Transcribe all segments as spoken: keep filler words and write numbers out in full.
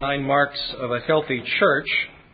Nine marks of a healthy church.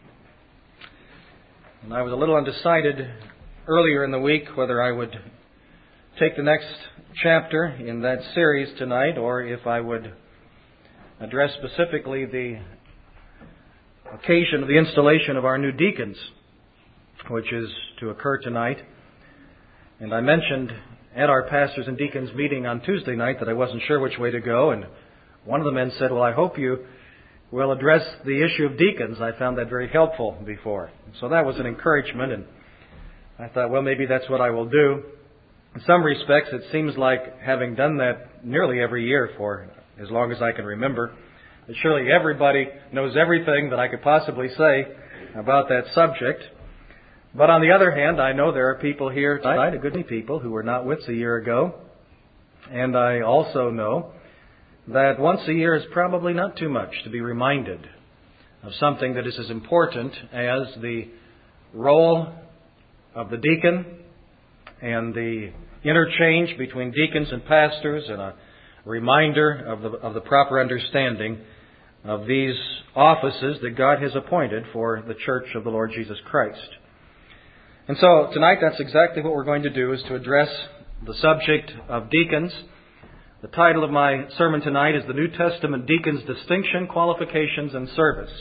And I was a little undecided earlier in the week whether I would take the next chapter in that series tonight or if I would address specifically the occasion of the installation of our new deacons, which is to occur tonight. And I mentioned at our pastors and deacons meeting on Tuesday night that I wasn't sure which way to go, and one of the men said, well, I hope you will address the issue of deacons. I found that very helpful before. So that was an encouragement, and I thought, well, maybe that's what I will do. In some respects, it seems like having done that nearly every year for as long as I can remember, that surely everybody knows everything that I could possibly say about that subject. But on the other hand, I know there are people here tonight, a good many people, who were not with us a year ago. And I also know that once a year is probably not too much to be reminded of something that is as important as the role of the deacon and the interchange between deacons and pastors, and a reminder of the, of the proper understanding of these offices that God has appointed for the church of the Lord Jesus Christ. And so tonight that's exactly what we're going to do, is to address the subject of deacons. The title of my sermon tonight is The New Testament Deacon's Distinction, Qualifications, and Service.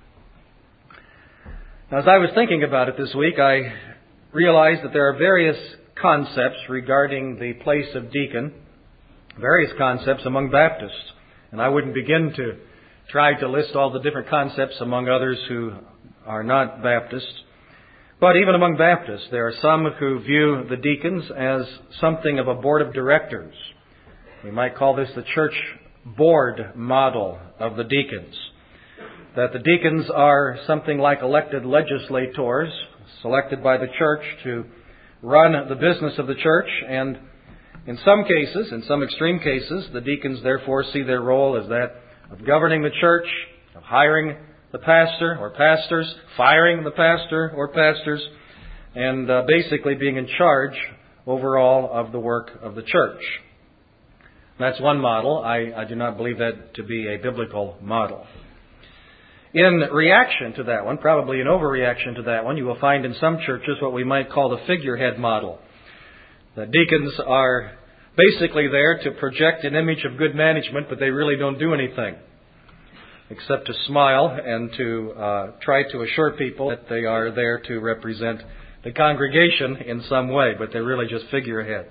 Now, as I was thinking about it this week, I realized that there are various concepts regarding the place of deacon, various concepts among Baptists. And I wouldn't begin to try to list all the different concepts among others who are not Baptists. But even among Baptists, there are some who view the deacons as something of a board of directors. We might call this the church board model of the deacons. That the deacons are something like elected legislators, selected by the church to run the business of the church. And in some cases, in some extreme cases, the deacons therefore see their role as that of governing the church, of hiring the pastor or pastors, firing the pastor or pastors, and uh, basically being in charge overall of the work of the church. That's one model. I, I do not believe that to be a biblical model. In reaction to that one, probably an overreaction to that one, you will find in some churches what we might call the figurehead model. The deacons are basically there to project an image of good management, but they really don't do anything except to smile and to uh, try to assure people that they are there to represent the congregation in some way, but they're really just figureheads.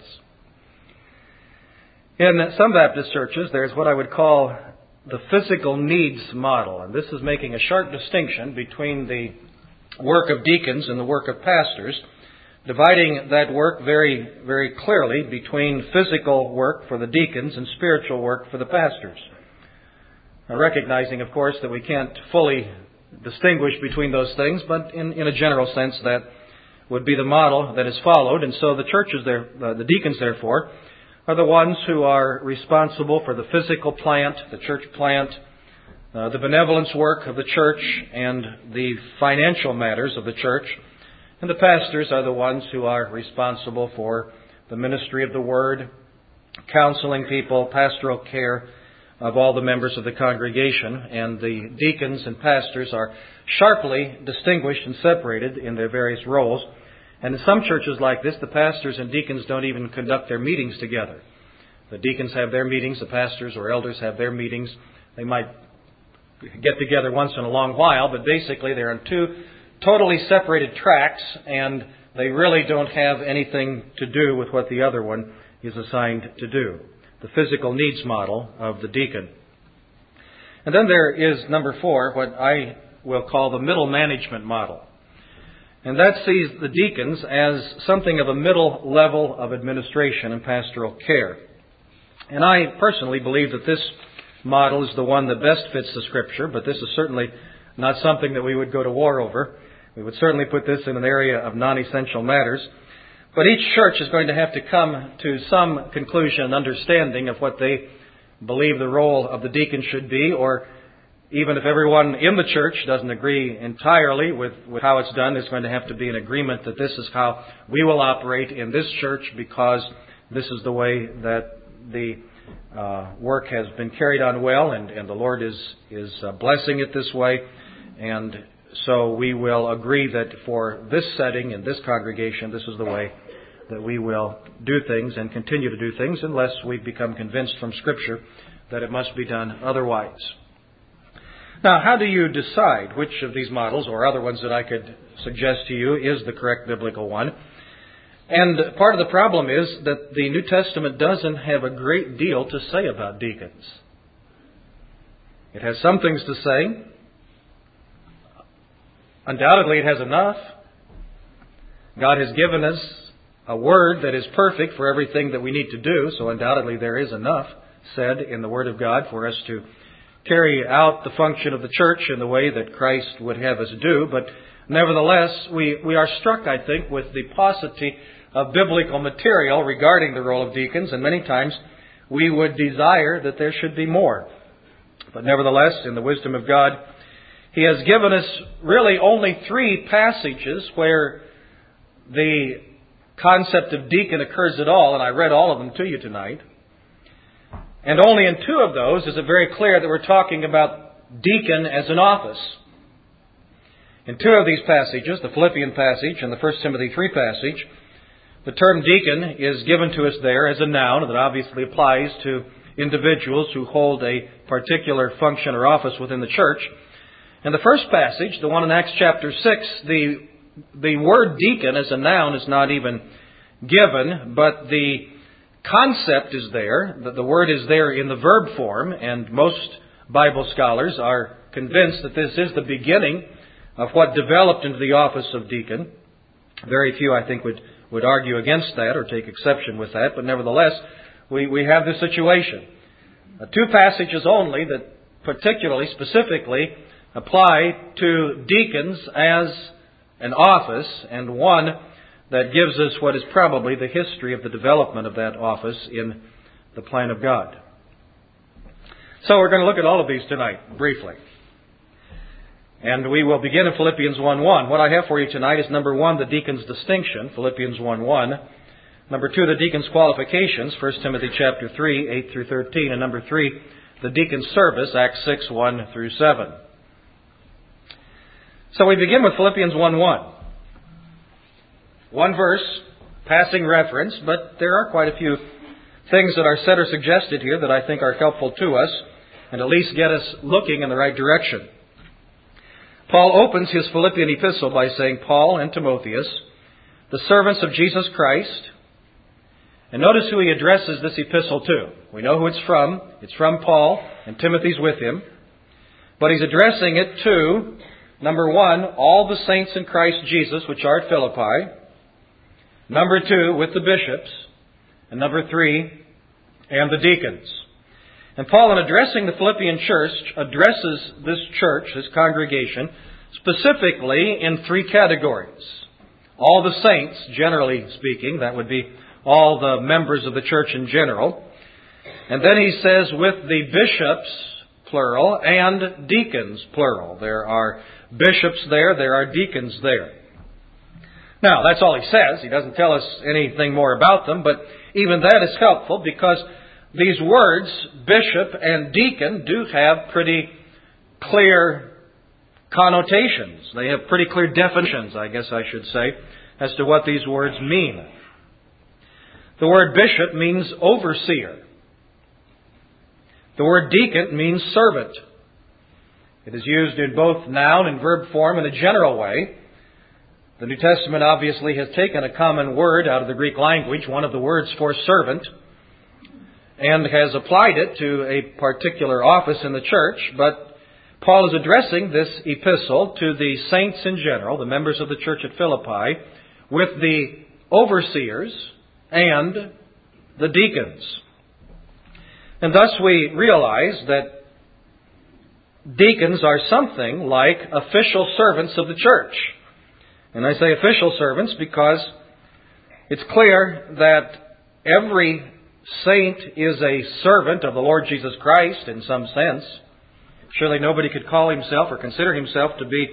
In some Baptist churches, there's what I would call the physical needs model. And this is making a sharp distinction between the work of deacons and the work of pastors, dividing that work very, very clearly between physical work for the deacons and spiritual work for the pastors. Now, recognizing, of course, that we can't fully distinguish between those things, but in, in a general sense, that would be the model that is followed. And so the churches, there, uh, the deacons, therefore, are the ones who are responsible for the physical plant, the church plant, uh, the benevolence work of the church, and the financial matters of the church. And the pastors are the ones who are responsible for the ministry of the Word, counseling people, pastoral care of all the members of the congregation. And the deacons and pastors are sharply distinguished and separated in their various roles. And in some churches like this, the pastors and deacons don't even conduct their meetings together. The deacons have their meetings, the pastors or elders have their meetings. They might get together once in a long while, but basically they're on two totally separated tracks, and they really don't have anything to do with what the other one is assigned to do. The physical needs model of the deacon. And then there is, number four, what I will call the middle management model. And that sees the deacons as something of a middle level of administration and pastoral care. And I personally believe that this model is the one that best fits the Scripture, but this is certainly not something that we would go to war over. We would certainly put this in an area of non-essential matters. But each church is going to have to come to some conclusion and understanding of what they believe the role of the deacon should be, or even if everyone in the church doesn't agree entirely with, with how it's done, there's going to have to be an agreement that this is how we will operate in this church because this is the way that the uh, work has been carried on well, and, and the Lord is, is uh, blessing it this way. And so we will agree that for this setting in this congregation, this is the way that we will do things and continue to do things unless we become convinced from Scripture that it must be done otherwise. Now, how do you decide which of these models or other ones that I could suggest to you is the correct biblical one? And part of the problem is that the New Testament doesn't have a great deal to say about deacons. It has some things to say. Undoubtedly, it has enough. God has given us a word that is perfect for everything that we need to do, so undoubtedly there is enough said in the Word of God for us to carry out the function of the church in the way that Christ would have us do. But nevertheless, we, we are struck, I think, with the paucity of biblical material regarding the role of deacons, and many times we would desire that there should be more. But nevertheless, in the wisdom of God, He has given us really only three passages where the concept of deacon occurs at all, and I read all of them to you tonight. And only in two of those is it very clear that we're talking about deacon as an office. In two of these passages, the Philippian passage and the First Timothy three passage, the term deacon is given to us there as a noun that obviously applies to individuals who hold a particular function or office within the church. In the first passage, the one in Acts chapter six, the the word deacon as a noun is not even given, but the concept is there. The, the word is there in the verb form, and most Bible scholars are convinced that this is the beginning of what developed into the office of deacon. Very few, I think, would, would argue against that or take exception with that, but nevertheless, we, we have this situation. Uh, two passages only that particularly, specifically, apply to deacons as an office, and one that gives us what is probably the history of the development of that office in the plan of God. So we're going to look at all of these tonight, briefly. And we will begin in Philippians one one. What I have for you tonight is number one, the deacon's distinction, Philippians one one. Number two, the deacon's qualifications, First Timothy chapter three, eight through thirteen. And number three, the deacon's service, Acts six, one through seven. So we begin with Philippians one one. One verse, passing reference, but there are quite a few things that are said or suggested here that I think are helpful to us and at least get us looking in the right direction. Paul opens his Philippian epistle by saying, Paul and Timotheus, the servants of Jesus Christ. And notice who he addresses this epistle to. We know who it's from. It's from Paul, and Timothy's with him. But he's addressing it to, number one, all the saints in Christ Jesus which are at Philippi. Number two, with the bishops. And number three, and the deacons. And Paul, in addressing the Philippian church, addresses this church, this congregation, specifically in three categories. All the saints, generally speaking, that would be all the members of the church in general. And then he says, with the bishops, plural, and deacons, plural. There are bishops there, there are deacons there. Now, that's all he says. He doesn't tell us anything more about them, but even that is helpful because these words, bishop and deacon, do have pretty clear connotations. They have pretty clear definitions, I guess I should say, as to what these words mean. The word bishop means overseer. The word deacon means servant. It is used in both noun and verb form in a general way. The New Testament obviously has taken a common word out of the Greek language, one of the words for servant, and has applied it to a particular office in the church. But Paul is addressing this epistle to the saints in general, the members of the church at Philippi, with the overseers and the deacons. And thus we realize that deacons are something like official servants of the church. And I say official servants because it's clear that every saint is a servant of the Lord Jesus Christ in some sense. Surely nobody could call himself or consider himself to be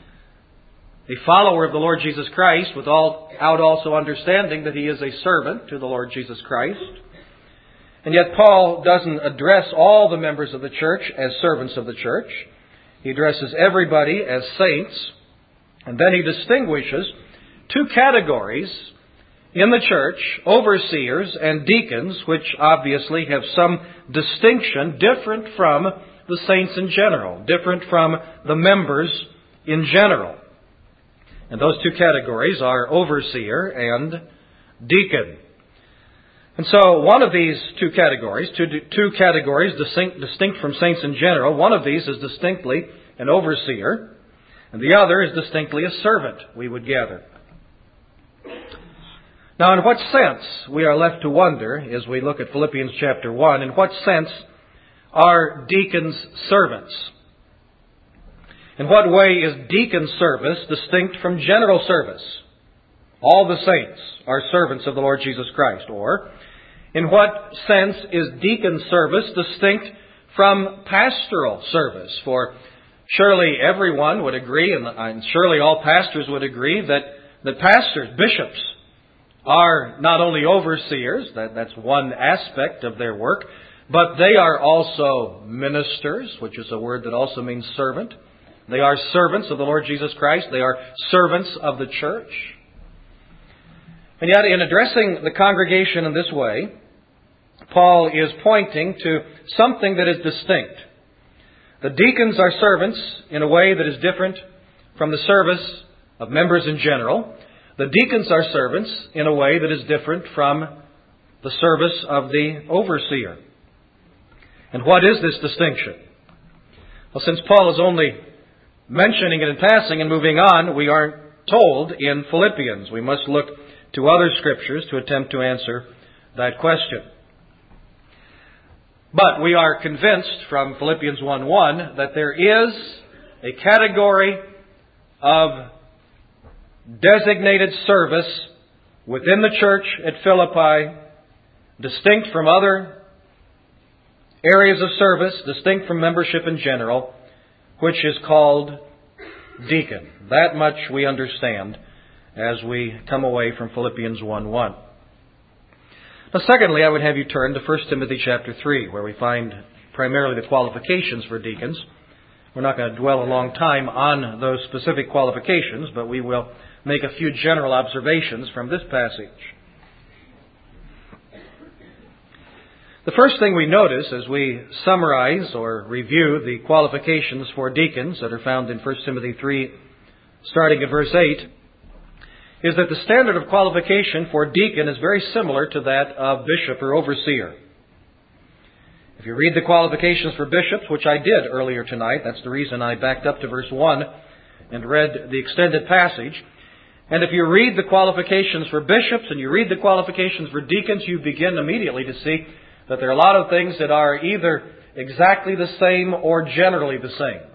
a follower of the Lord Jesus Christ without also understanding that he is a servant to the Lord Jesus Christ. And yet Paul doesn't address all the members of the church as servants of the church. He addresses everybody as saints. And then he distinguishes two categories in the church, overseers and deacons, which obviously have some distinction different from the saints in general, different from the members in general. And those two categories are overseer and deacon. And so one of these two categories, two, two categories distinct, distinct from saints in general, one of these is distinctly an overseer, and the other is distinctly a servant, we would gather. Now, in what sense, we are left to wonder, as we look at Philippians chapter one, in what sense are deacons servants? In what way is deacon service distinct from general service? All the saints are servants of the Lord Jesus Christ. Or, in what sense is deacon service distinct from pastoral service? For surely everyone would agree, and surely all pastors would agree, that, that pastors, bishops, are not only overseers, that, that's one aspect of their work, but they are also ministers, which is a word that also means servant. They are servants of the Lord Jesus Christ. They are servants of the church. And yet, in addressing the congregation in this way, Paul is pointing to something that is distinct. The deacons are servants in a way that is different from the service of members in general. The deacons are servants in a way that is different from the service of the overseer. And what is this distinction? Well, since Paul is only mentioning it in passing and moving on, we aren't told in Philippians. We must look to other scriptures to attempt to answer that question. But we are convinced from Philippians one one that there is a category of designated service within the church at Philippi, distinct from other areas of service, distinct from membership in general, which is called deacon. That much we understand as we come away from Philippians one one. Now, secondly, I would have you turn to First Timothy chapter three, where we find primarily the qualifications for deacons. We're not going to dwell a long time on those specific qualifications, but we will make a few general observations from this passage. The first thing we notice as we summarize or review the qualifications for deacons that are found in First Timothy three, starting at verse eight, is that the standard of qualification for deacon is very similar to that of bishop or overseer. If you read the qualifications for bishops, which I did earlier tonight, that's the reason I backed up to verse one and read the extended passage. And if you read the qualifications for bishops and you read the qualifications for deacons, you begin immediately to see that there are a lot of things that are either exactly the same or generally the same.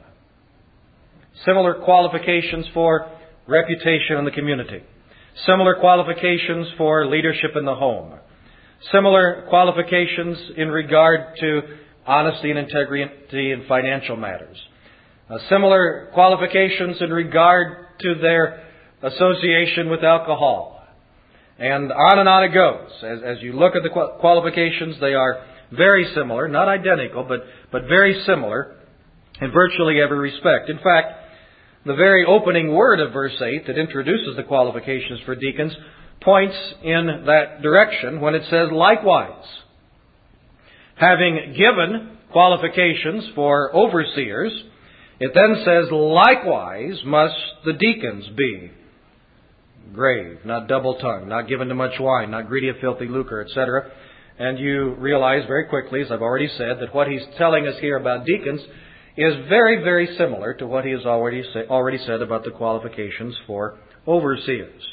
Similar qualifications for reputation in the community. Similar qualifications for leadership in the home. Similar qualifications in regard to honesty and integrity in financial matters. Uh, similar qualifications in regard to their association with alcohol. And on and on it goes. As, as you look at the qualifications, they are very similar, not identical, but, but very similar in virtually every respect. In fact, the very opening word of verse eight that introduces the qualifications for deacons points in that direction when it says, likewise. Having given qualifications for overseers, it then says, likewise must the deacons be. Grave, not double-tongued, not given to much wine, not greedy of filthy lucre, et cetera. And you realize very quickly, as I've already said, that what he's telling us here about deacons is very, very similar to what he has already, say, already said about the qualifications for overseers.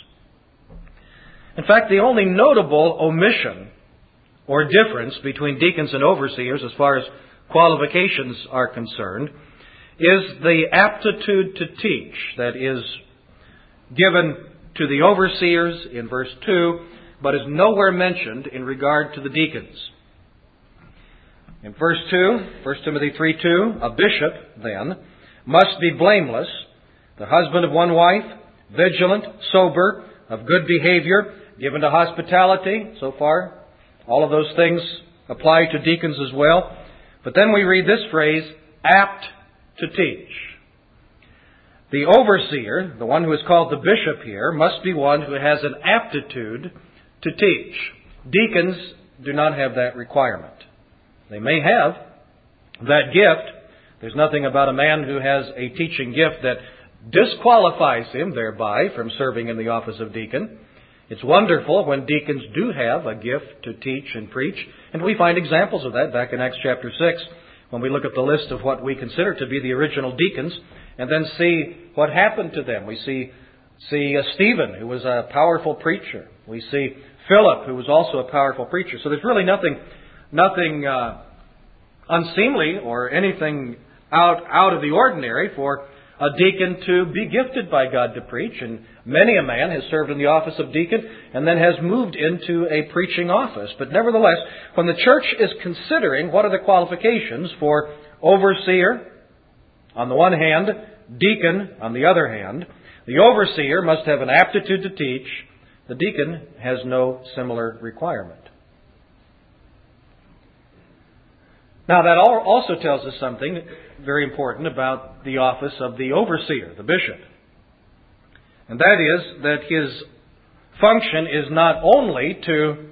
In fact, the only notable omission or difference between deacons and overseers as far as qualifications are concerned is the aptitude to teach that is given to the overseers in verse two, but is nowhere mentioned in regard to the deacons. In verse two, First Timothy three two, a bishop, then, must be blameless, the husband of one wife, vigilant, sober, of good behavior, given to hospitality. So far, all of those things apply to deacons as well. But then we read this phrase, apt to teach. The overseer, the one who is called the bishop here, must be one who has an aptitude to teach. Deacons do not have that requirement. They may have that gift. There's nothing about a man who has a teaching gift that disqualifies him thereby from serving in the office of deacon. It's wonderful when deacons do have a gift to teach and preach, and we find examples of that back in Acts chapter six when we look at the list of what we consider to be the original deacons and then see what happened to them. We see, see uh, Stephen, who was a powerful preacher. We see Philip, who was also a powerful preacher. So there's really nothing, nothing uh, unseemly or anything out, out of the ordinary for a deacon to be gifted by God to preach. And many a man has served in the office of deacon and then has moved into a preaching office. But nevertheless, when the church is considering what are the qualifications for overseer on the one hand, deacon on the other hand, the overseer must have an aptitude to teach. The deacon has no similar requirement. Now that also tells us something very important about the office of the overseer, the bishop. And that is that his function is not only to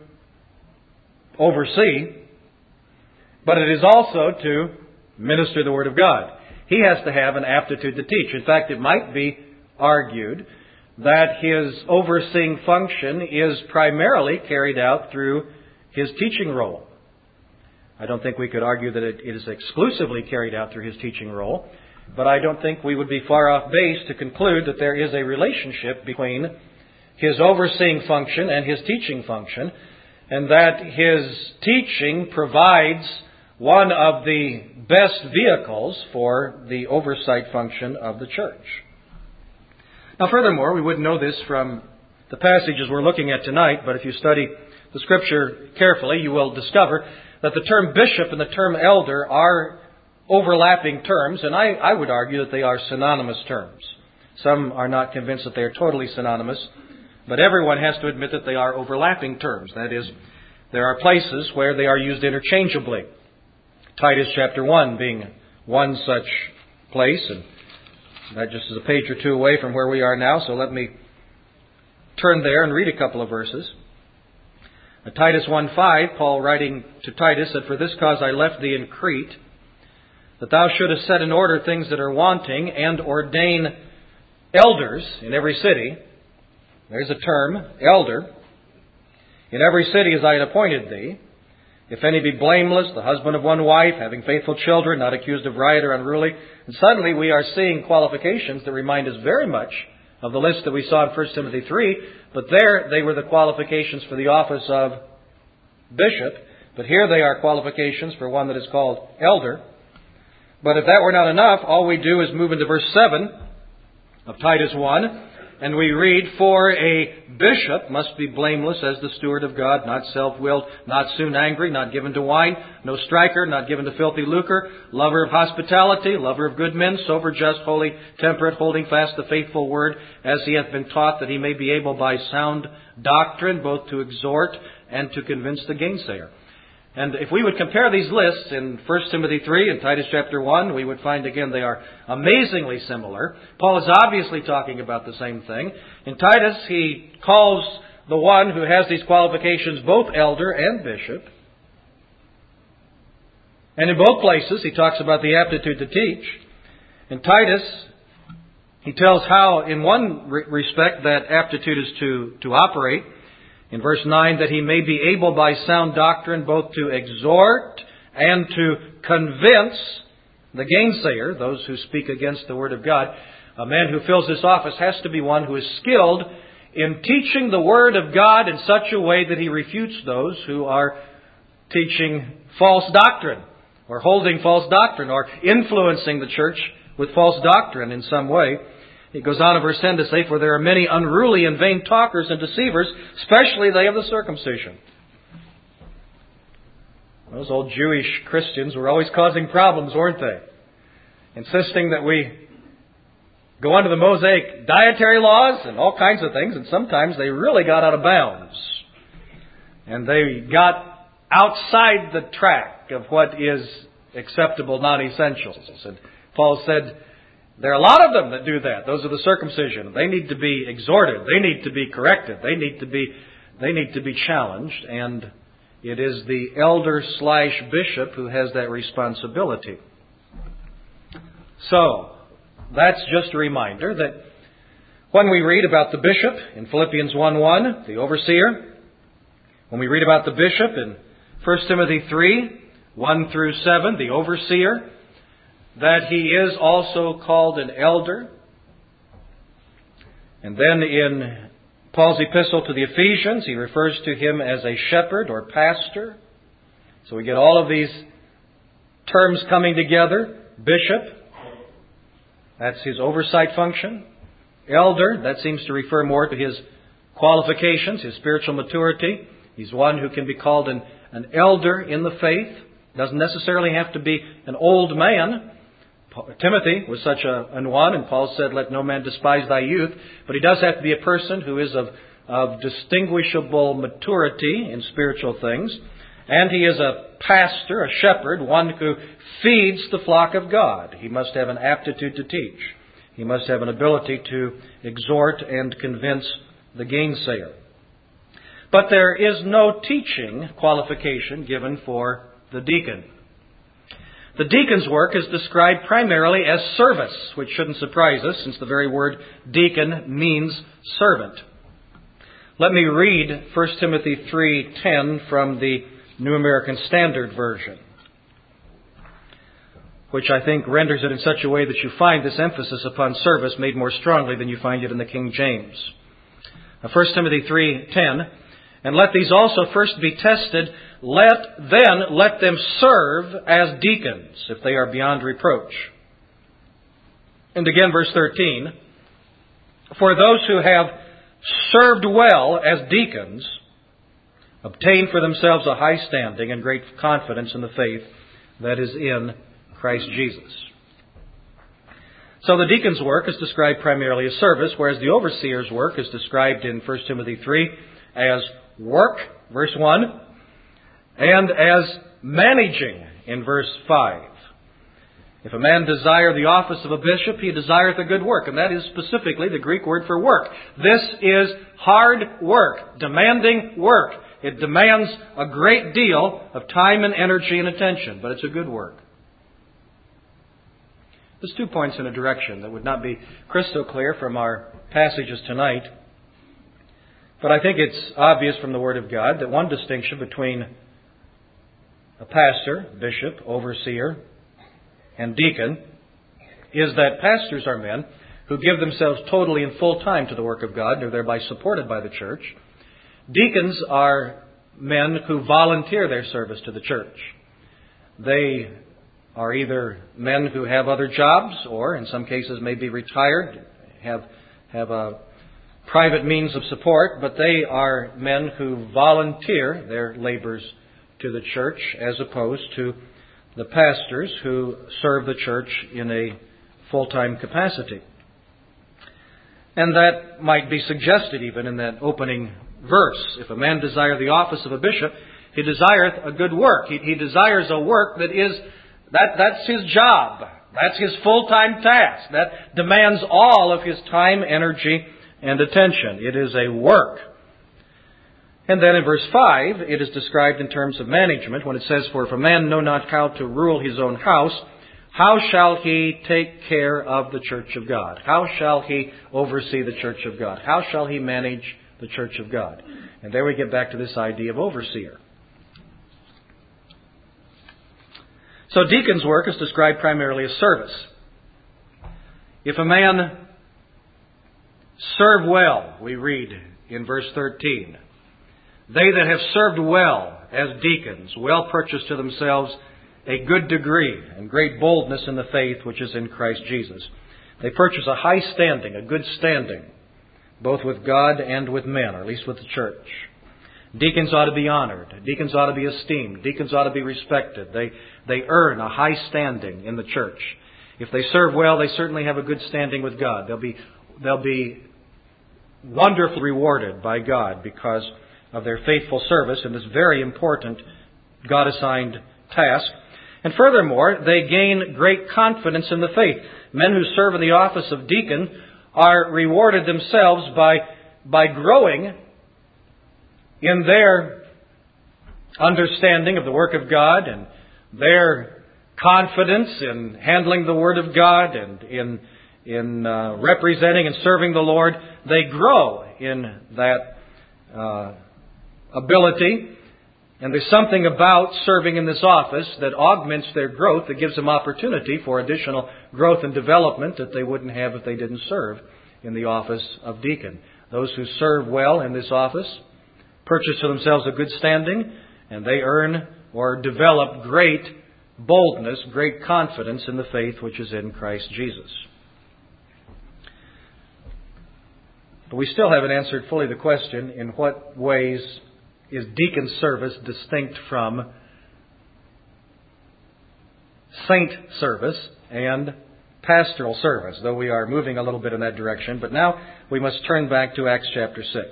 oversee, but it is also to minister the Word of God. He has to have an aptitude to teach. In fact, it might be argued that his overseeing function is primarily carried out through his teaching role. I don't think we could argue that it is exclusively carried out through his teaching role, but I don't think we would be far off base to conclude that there is a relationship between his overseeing function and his teaching function, and that his teaching provides one of the best vehicles for the oversight function of the church. Now, furthermore, we would know this from the passages we're looking at tonight, but if you study the Scripture carefully, you will discover that the term bishop and the term elder are overlapping terms, and I, I would argue that they are synonymous terms. Some are not convinced that they are totally synonymous, but everyone has to admit that they are overlapping terms. That is, there are places where they are used interchangeably. Titus chapter one being one such place, and that just is a page or two away from where we are now, so let me turn there and read a couple of verses. Titus one five, Paul writing to Titus, said, "For this cause I left thee in Crete, that thou shouldest set in order things that are wanting, and ordain elders in every city." There's a term, elder. "In every city as I had appointed thee. If any be blameless, the husband of one wife, having faithful children, not accused of riot or unruly." And suddenly we are seeing qualifications that remind us very much of the list that we saw in First Timothy three, but there they were the qualifications for the office of bishop, but here they are qualifications for one that is called elder. But if that were not enough, all we do is move into verse seven of Titus one, and we read, "For a bishop must be blameless as the steward of God, not self-willed, not soon angry, not given to wine, no striker, not given to filthy lucre, lover of hospitality, lover of good men, sober, just, holy, temperate, holding fast the faithful word, as he hath been taught, that he may be able by sound doctrine both to exhort and to convince the gainsayer." And if we would compare these lists in First Timothy three and Titus chapter one, we would find again they are amazingly similar. Paul is obviously talking about the same thing. In Titus, he calls the one who has these qualifications both elder and bishop. And in both places, he talks about the aptitude to teach. In Titus, he tells how, in one respect, that aptitude is to, to operate. In verse nine, that he may be able by sound doctrine both to exhort and to convince the gainsayer, those who speak against the Word of God. A man who fills this office has to be one who is skilled in teaching the Word of God in such a way that he refutes those who are teaching false doctrine, or holding false doctrine, or influencing the church with false doctrine in some way. He goes on in verse ten to say, "For there are many unruly and vain talkers and deceivers, especially they of the circumcision." Those old Jewish Christians were always causing problems, weren't they? Insisting that we go under the Mosaic dietary laws and all kinds of things, and sometimes they really got out of bounds. And they got outside the track of what is acceptable non-essentials. And Paul said, there are a lot of them that do that. Those are the circumcision. They need to be exhorted. They need to be corrected. They need to be, they need to be challenged. And it is the elder slash bishop who has that responsibility. So, that's just a reminder that when we read about the bishop in Philippians one one, the overseer, when we read about the bishop in First Timothy three, one through seven, the overseer, that he is also called an elder. And then in Paul's epistle to the Ephesians, he refers to him as a shepherd or pastor. So we get all of these terms coming together. Bishop, that's his oversight function. Elder, that seems to refer more to his qualifications, his spiritual maturity. He's one who can be called an, an elder in the faith. Doesn't necessarily have to be an old man. Timothy was such a, an one, and Paul said, let no man despise thy youth. But he does have to be a person who is of, of distinguishable maturity in spiritual things. And he is a pastor, a shepherd, one who feeds the flock of God. He must have an aptitude to teach. He must have an ability to exhort and convince the gainsayer. But there is no teaching qualification given for the deacon. The deacon's work is described primarily as service, which shouldn't surprise us since the very word deacon means servant. Let me read First Timothy three ten from the New American Standard Version, which I think renders it in such a way that you find this emphasis upon service made more strongly than you find it in the King James. Now, First Timothy three ten, and let these also first be tested. Let then let them serve as deacons, if they are beyond reproach. And again, verse thirteen, for those who have served well as deacons obtain for themselves a high standing and great confidence in the faith that is in Christ Jesus. So the deacon's work is described primarily as service, whereas the overseer's work is described in First Timothy three as work, verse one, and as managing in verse five. If a man desire the office of a bishop, he desireth a good work. And that is specifically the Greek word for work. This is hard work, demanding work. It demands a great deal of time and energy and attention, but it's a good work. There's two points in a direction that would not be crystal clear from our passages tonight. But I think it's obvious from the Word of God that one distinction between a pastor, bishop, overseer, and deacon is that pastors are men who give themselves totally and full time to the work of God and are thereby supported by the church. Deacons are men who volunteer their service to the church. They are either men who have other jobs or, in some cases, may be retired, have, have a private means of support, but they are men who volunteer their labors to the church as opposed to the pastors who serve the church in a full-time capacity. And that might be suggested even in that opening verse. If a man desire the office of a bishop, he desireth a good work. He, he desires a work that is, that, that's his job. That's his full-time task. That demands all of his time, energy, and attention. It is a work. And then in verse five, it is described in terms of management when it says, for if a man know not how to rule his own house, how shall he take care of the church of God? How shall he oversee the church of God? How shall he manage the church of God? And there we get back to this idea of overseer. So deacon's work is described primarily as service. If a man serve well, we read in verse thirteen, they that have served well as deacons, well purchase to themselves a good degree and great boldness in the faith which is in Christ Jesus. They purchase a high standing, a good standing, both with God and with men, or at least with the church. Deacons ought to be honored. Deacons ought to be esteemed. Deacons ought to be respected. They, they earn a high standing in the church. If they serve well, they certainly have a good standing with God. They'll be, they'll be wonderfully rewarded by God because of their faithful service in this very important God-assigned task. And furthermore, they gain great confidence in the faith. Men who serve in the office of deacon are rewarded themselves by, by growing in their understanding of the work of God and their confidence in handling the Word of God and in, in uh, representing and serving the Lord. They grow in that uh, ability. And there's something about serving in this office that augments their growth, that gives them opportunity for additional growth and development that they wouldn't have if they didn't serve in the office of deacon. Those who serve well in this office purchase for themselves a good standing, and they earn or develop great boldness, great confidence in the faith which is in Christ Jesus. But we still haven't answered fully the question, in what ways is deacon service distinct from saint service and pastoral service, though we are moving a little bit in that direction. But now we must turn back to Acts chapter six.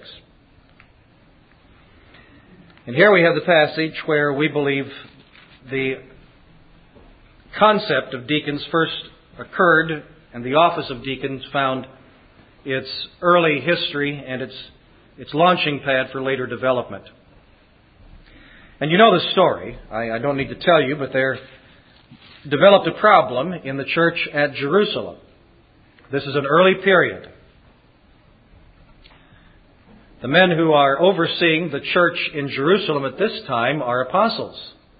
And here we have the passage where we believe the concept of deacons first occurred, and the office of deacons found its early history and its, its launching pad for later development. And you know the story. I, I don't need to tell you, but there developed a problem in the church at Jerusalem. This is an early period. The men who are overseeing the church in Jerusalem at this time are apostles.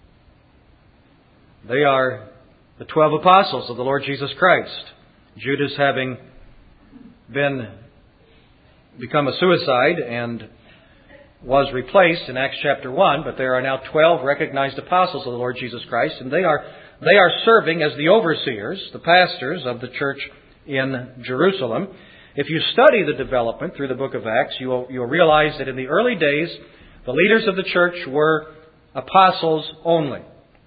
They are the twelve apostles of the Lord Jesus Christ. Judas having been become a suicide and was replaced in Acts chapter one, but there are now twelve recognized apostles of the Lord Jesus Christ, and they are they are serving as the overseers, the pastors of the church in Jerusalem. If you study the development through the book of Acts, you will, you'll realize that in the early days, the leaders of the church were apostles only.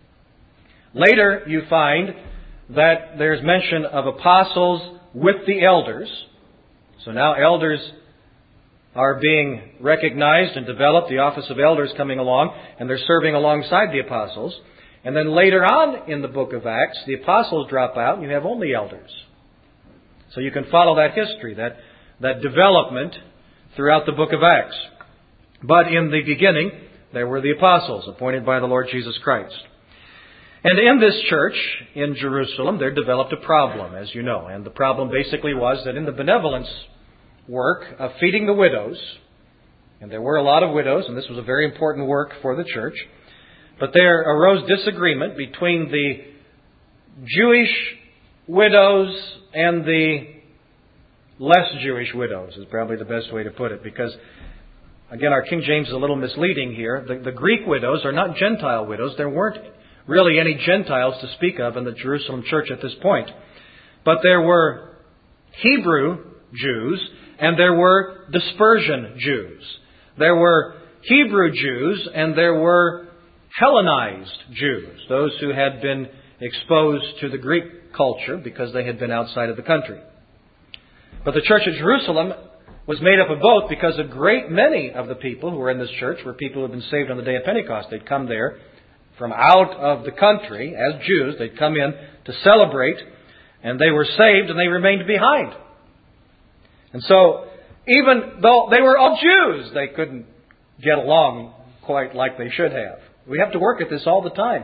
Later, you find that there's mention of apostles with the elders. So now elders are being recognized and developed, the office of elders coming along, and they're serving alongside the apostles. And then later on in the book of Acts, the apostles drop out and you have only elders. So you can follow that history, that, that development throughout the book of Acts. But in the beginning, there were the apostles appointed by the Lord Jesus Christ. And in this church in Jerusalem, there developed a problem, as you know. And the problem basically was that in the benevolence work of feeding the widows, and there were a lot of widows, and this was a very important work for the church, but there arose disagreement between the Jewish widows and the less Jewish widows, is probably the best way to put it, because, again, our King James is a little misleading here. The, the Greek widows are not Gentile widows. There weren't really any Gentiles to speak of in the Jerusalem church at this point. But there were Hebrew Jews and there were dispersion Jews. There were Hebrew Jews and there were Hellenized Jews, those who had been exposed to the Greek culture because they had been outside of the country. But the church at Jerusalem was made up of both, because a great many of the people who were in this church were people who had been saved on the day of Pentecost. They'd come there from out of the country as Jews. They'd come in to celebrate, and they were saved and they remained behind. And so, even though they were all Jews, they couldn't get along quite like they should have. We have to work at this all the time.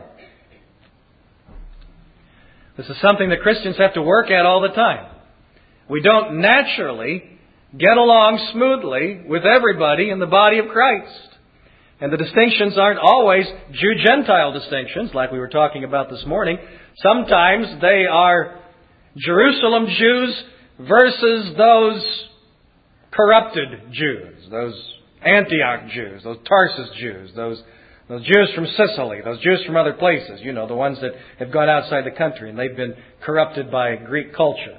This is something that Christians have to work at all the time. We don't naturally get along smoothly with everybody in the body of Christ. And the distinctions aren't always Jew-Gentile distinctions, like we were talking about this morning. Sometimes they are Jerusalem Jews versus those corrupted Jews, those Antioch Jews, those Tarsus Jews, those those Jews from Sicily, those Jews from other places, you know, the ones that have gone outside the country and they've been corrupted by Greek culture.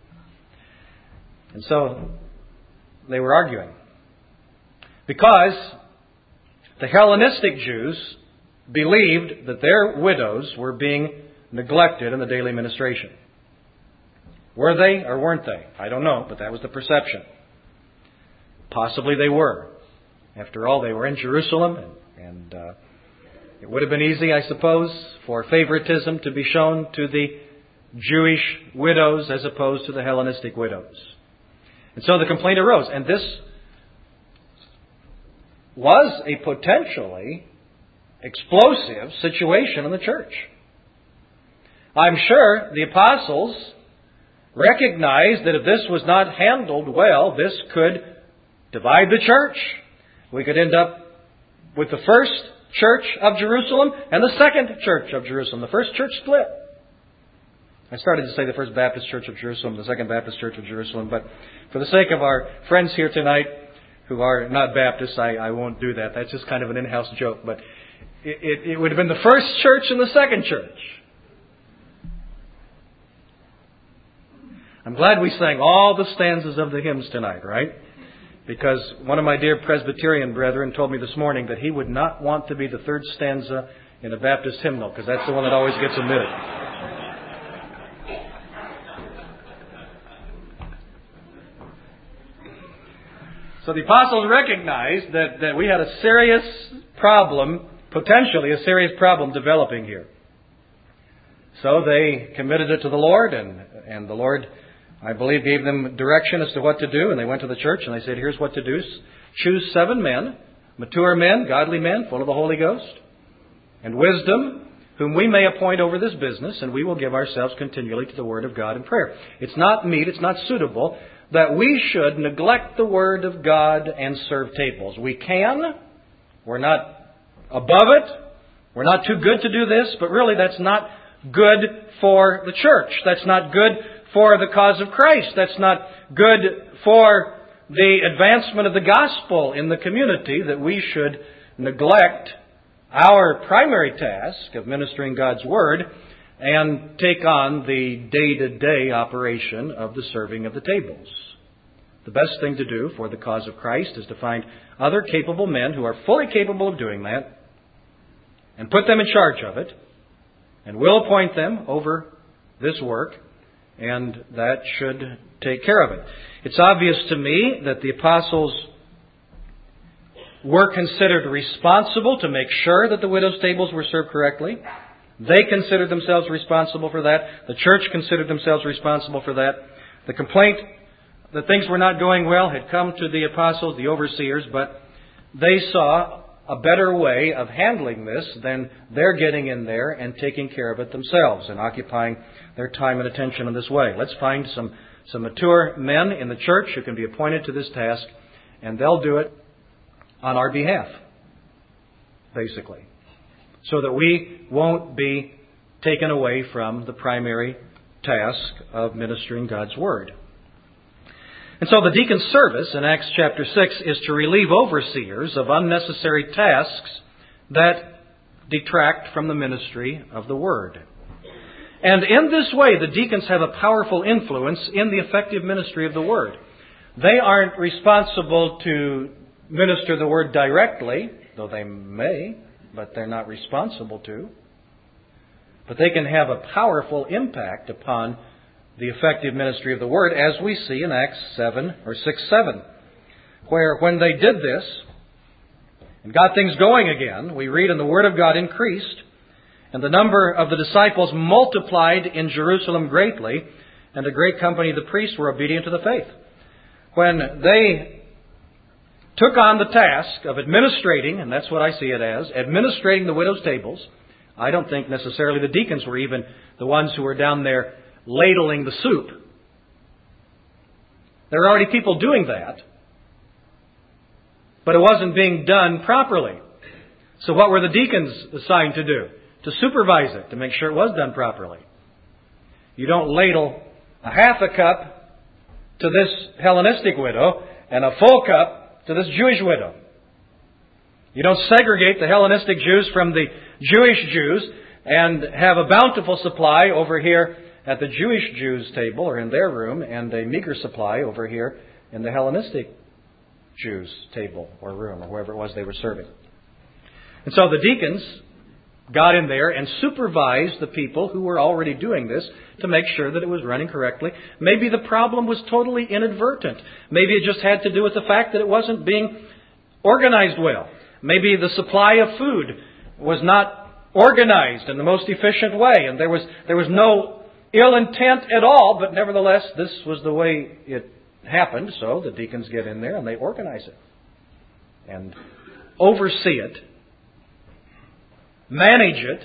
And so they were arguing. Because the Hellenistic Jews believed that their widows were being neglected in the daily ministration. Were they or weren't they? I don't know, but that was the perception. Possibly they were. After all, they were in Jerusalem, and, and uh, It would have been easy, I suppose, for favoritism to be shown to the Jewish widows as opposed to the Hellenistic widows. And so the complaint arose. And this was a potentially explosive situation in the church. I'm sure the apostles recognized that if this was not handled well, this could divide the church. We could end up with the first church of Jerusalem and the second church of Jerusalem. The first church split. I started to say the First Baptist Church of Jerusalem, the Second Baptist Church of Jerusalem, but for the sake of our friends here tonight who are not Baptists, I, I won't do that. That's just kind of an in-house joke, but it, it, it would have been the first church and the second church. I'm glad we sang all the stanzas of the hymns tonight, right? Because one of my dear Presbyterian brethren told me this morning that he would not want to be the third stanza in a Baptist hymnal, because that's the one that always gets omitted. So the apostles recognized that, that we had a serious problem, potentially a serious problem developing here. So they committed it to the Lord, and, and the Lord, I believe, gave them direction as to what to do. And they went to the church and they said, here's what to do. Choose seven men, mature men, godly men, full of the Holy Ghost, and wisdom, whom we may appoint over this business, and we will give ourselves continually to the Word of God in prayer. It's not meet, it's not suitable that we should neglect the Word of God and serve tables. We can. We're not above it. We're not too good to do this, but really that's not good for the church. That's not good for the cause of Christ. That's not good for the advancement of the gospel in the community, that we should neglect our primary task of ministering God's Word and take on the day-to-day operation of the serving of the tables. The best thing to do for the cause of Christ is to find other capable men who are fully capable of doing that and put them in charge of it, and we'll appoint them over this work, and that should take care of it. It's obvious to me that the apostles were considered responsible to make sure that the widows' tables were served correctly. They considered themselves responsible for that. The church considered themselves responsible for that. The complaint that things were not going well had come to the apostles, the overseers, but they saw a better way of handling this than their getting in there and taking care of it themselves and occupying their time and attention in this way. Let's find some, some mature men in the church who can be appointed to this task, and they'll do it on our behalf, basically, so that we won't be taken away from the primary task of ministering God's Word. And so the deacon's service in Acts chapter six is to relieve overseers of unnecessary tasks that detract from the ministry of the Word. And in this way, the deacons have a powerful influence in the effective ministry of the Word. They aren't responsible to minister the Word directly, though they may, but they're not responsible to. But they can have a powerful impact upon the effective ministry of the Word, as we see in Acts seven or six seven, where when they did this and got things going again, we read, and the Word of God increased, and the number of the disciples multiplied in Jerusalem greatly, and a great company of the priests were obedient to the faith. When they took on the task of administrating, and that's what I see it as, administrating the widows' tables, I don't think necessarily the deacons were even the ones who were down there ladling the soup. There are already people doing that, but it wasn't being done properly. So what were the deacons assigned to do? To supervise it, to make sure it was done properly. You don't ladle a half a cup to this Hellenistic widow and a full cup to this Jewish widow. You don't segregate the Hellenistic Jews from the Jewish Jews and have a bountiful supply over here at the Jewish Jews' table or in their room, and a meager supply over here in the Hellenistic Jews' table or room or wherever it was they were serving. And so the deacons got in there and supervised the people who were already doing this to make sure that it was running correctly. Maybe the problem was totally inadvertent. Maybe it just had to do with the fact that it wasn't being organized well. Maybe the supply of food was not organized in the most efficient way, and there was there was no ill intent at all, but nevertheless, this was the way it happened, so the deacons get in there and they organize it and oversee it, manage it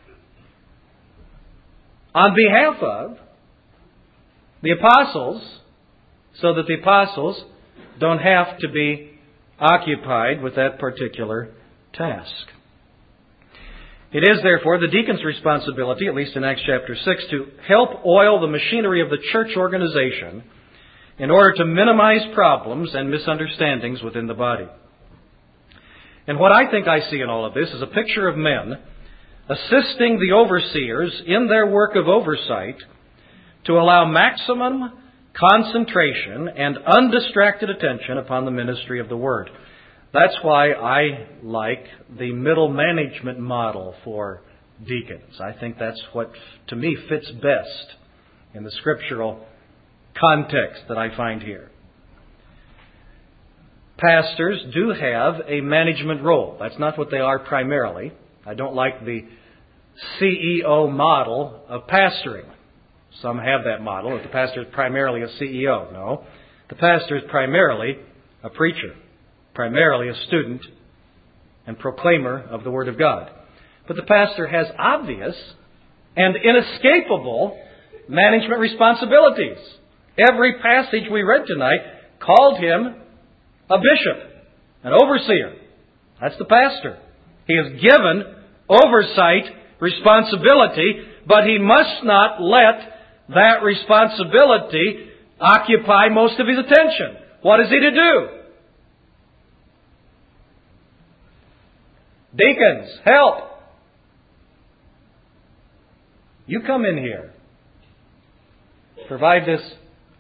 on behalf of the apostles, so that the apostles don't have to be occupied with that particular task. It is, therefore, the deacon's responsibility, at least in Acts chapter six, to help oil the machinery of the church organization in order to minimize problems and misunderstandings within the body. And what I think I see in all of this is a picture of men assisting the overseers in their work of oversight to allow maximum concentration and undistracted attention upon the ministry of the Word. That's why I like the middle management model for deacons. I think that's what, to me, fits best in the scriptural context that I find here. Pastors do have a management role. That's not what they are primarily. I don't like the C E O model of pastoring. Some have that model, that the pastor is primarily a C E O. No, the pastor is primarily a preacher, primarily a student and proclaimer of the Word of God. But the pastor has obvious and inescapable management responsibilities. Every passage we read tonight called him a bishop, an overseer. That's the pastor. He is given oversight responsibility, but he must not let that responsibility occupy most of his attention. What is he to do? Deacons, help! You come in here. Provide this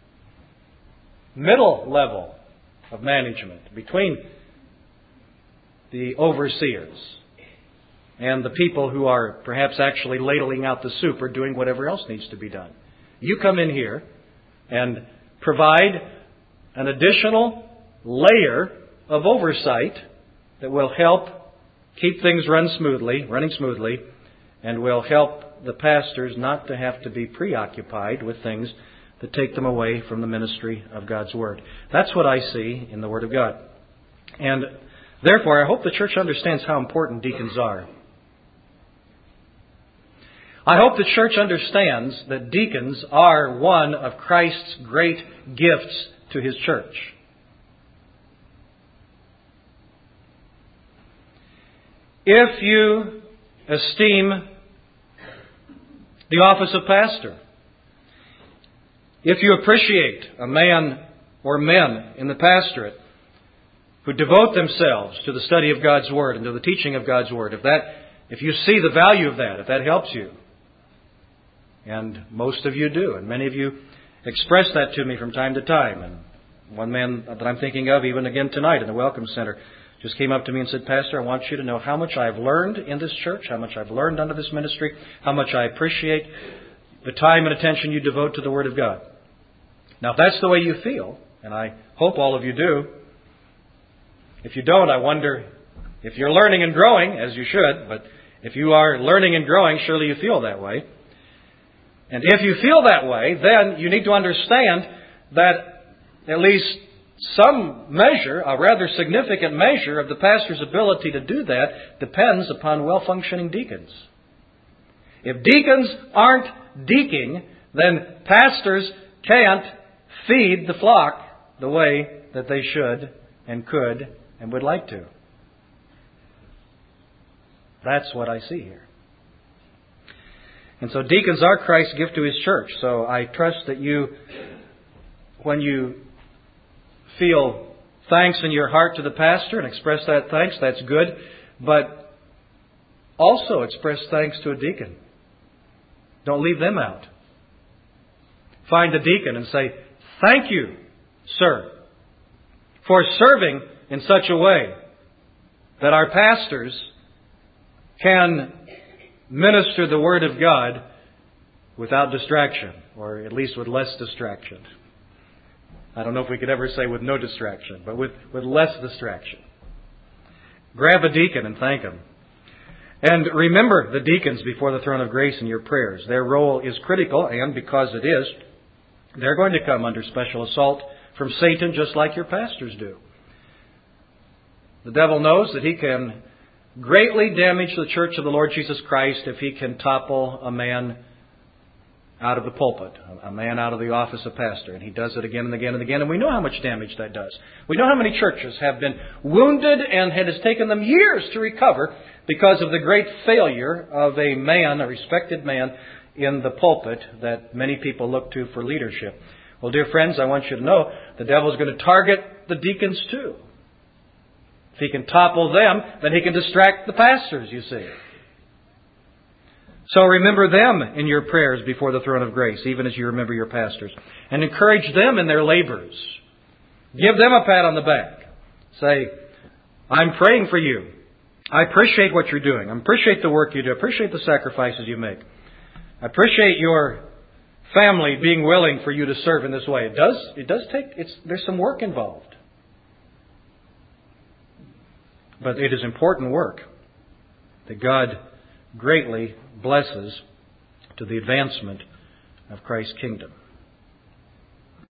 middle level of management between the overseers and the people who are perhaps actually ladling out the soup or doing whatever else needs to be done. You come in here and provide an additional layer of oversight that will help keep things run smoothly, running smoothly, and will help the pastors not to have to be preoccupied with things that take them away from the ministry of God's Word. That's what I see in the Word of God. And therefore, I hope the church understands how important deacons are. I hope the church understands that deacons are one of Christ's great gifts to His church. If you esteem the office of pastor, if you appreciate a man or men in the pastorate who devote themselves to the study of God's Word and to the teaching of God's Word, if that, if you see the value of that, if that helps you, and most of you do, and many of you express that to me from time to time. And one man that I'm thinking of, even again tonight in the Welcome Center, just came up to me and said, Pastor, I want you to know how much I've learned in this church, how much I've learned under this ministry, how much I appreciate the time and attention you devote to the Word of God. Now, if that's the way you feel, and I hope all of you do, if you don't, I wonder if you're learning and growing, as you should, but if you are learning and growing, surely you feel that way. And if you feel that way, then you need to understand that at least some measure, a rather significant measure of the pastor's ability to do that depends upon well-functioning deacons. If deacons aren't deaking, then pastors can't feed the flock the way that they should and could and would like to. That's what I see here. And so deacons are Christ's gift to His church. So I trust that you, when you feel thanks in your heart to the pastor and express that thanks, that's good. But also express thanks to a deacon. Don't leave them out. Find a deacon and say, thank you, sir, for serving in such a way that our pastors can minister the Word of God without distraction, or at least with less distraction. I don't know if we could ever say with no distraction, but with, with less distraction. Grab a deacon and thank him. And remember the deacons before the throne of grace in your prayers. Their role is critical, and because it is, they're going to come under special assault from Satan just like your pastors do. The devil knows that he can greatly damage the church of the Lord Jesus Christ if he can topple a man out of the pulpit, a man out of the office of pastor. And he does it again and again and again. And we know how much damage that does. We know how many churches have been wounded, and it has taken them years to recover because of the great failure of a man, a respected man, in the pulpit that many people look to for leadership. Well, dear friends, I want you to know the devil is going to target the deacons too. If he can topple them, then he can distract the pastors, you see. So remember them in your prayers before the throne of grace, even as you remember your pastors. And encourage them in their labors. Give them a pat on the back. Say, I'm praying for you. I appreciate what you're doing. I appreciate the work you do. I appreciate the sacrifices you make. I appreciate your family being willing for you to serve in this way. It does, it does take, it's, there's some work involved. But it is important work that God greatly blesses to the advancement of Christ's kingdom.